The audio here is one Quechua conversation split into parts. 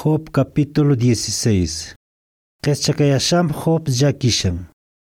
Job capítulo 16. Qeschakayasham Job llakishan.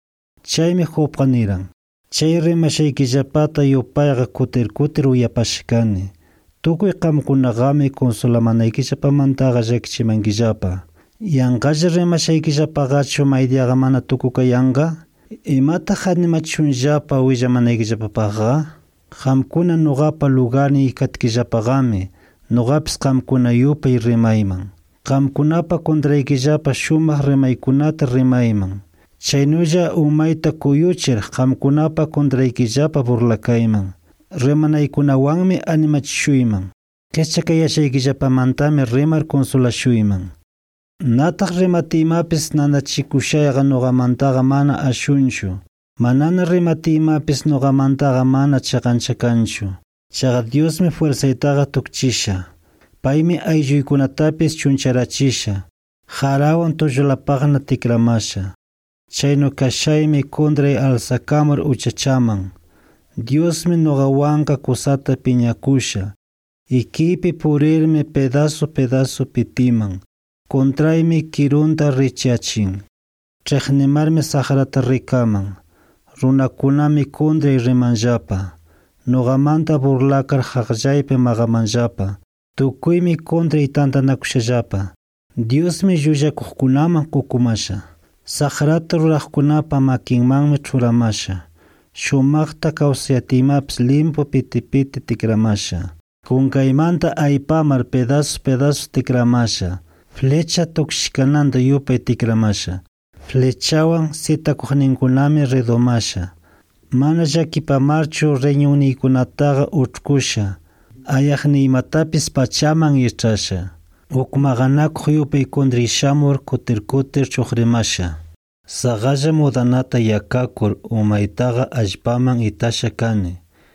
Chaymi Job qaniran. Chay rimashaykillapata yupayqa kutir uyapashkani. Tukuy qamkunaqami consolamanaykillapamantaq llakichimankillapa. Yanqalla rimashaykillapaqachu maydiaqa mana tukukayanqa? Imataq animachishunllapa willamanaykillapapaqqa? Qamkuna nuqapa lugarni katkillapaqami nuqapis qamkuna yupay rimayman. Qamkunapa kontraykillapa shumaq rimaykunata rimayman. Chaynulla umayta kuyuchir qamkunapa kontraykillapa burlakayman. Rimanaykunawanmi animachishuyman. Qeschakayashaykillapamantami rimar consolashuyman. Nataq rimatiymapis nanachikushayqa nuqamantaqa mana ashunchu. Manana rimatiymapis nuqamantaqa mana chaqanchakanchu. Chaqa Diosmi fuerzaytaqa tukchisha. Paymi aylluykunatapis chuncharachisha. Harawan tullulapaqna tikramasha. Chaynu kashaymi kundray alsakamur uchachaman. Diosmi nuqawanqa kusata piñakusha. Ikipi purirmi pedazo pitiman. Kontraymi kirunta richyachin. Chaqnimarmi sahrata rikaman. Runakunami kundray rimanllapa. Nuqamanta burlakar haqllaypi maqamanllapa. Tukuymi kundray tantanakushallapa. Diosmi llullakuqkunaman kukumasha. Sahrata ruraqkunapa makinmanmi churamasha. Shumaqta kawsayatiymapis limpu piti tikramasha. Kunkaymanta aypamar pedazo tikramasha. Flecha tukshkananta yupay tikramasha. Flechawan sitakuqninkunami redomasha. Mana llakipamarchu riñunniykunataqa uchkusha. Ayaqniymatapis pachaman yichasha. Ukmaqanakuq yupay kundray shamur kutir chuqrimasha. Saqalla mudanata yakakur umaytaqa allpaman itasha kani.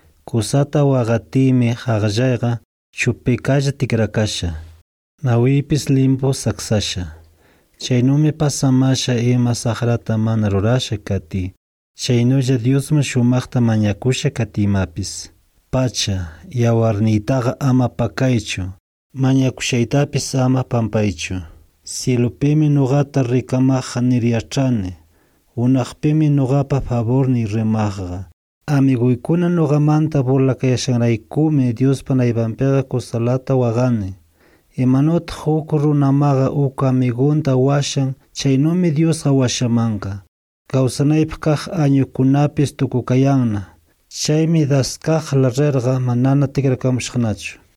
Kusata waqatiymi haqllayqa chupikalla tikrakasha. Nawiypis limpu saksasha. Chaynumi pasamasha ima sahrata mana rurasha kati. Chaynulla Diosman shumaqta mañakusha katiymapis. Pacha, yawarniytaqa ama pakaychu. Mañakushaytapis ama pampaychu. Cielopimi nuqata rikamaq niryachani. Unaqpimi nuqapa favorni rimaqqa. Amiguykuna nuqamanta burlakayashanraykumi Diospa naypanpiqa kusalata waqani. Imanutaq huk runamaqa uk amigunta washan chaynumi Diosqa washamanqa. Kawsanaypaq kaq añukunapis tukukayanna. Chaymi daskaqla rirqa manana tikrakamushqnachu.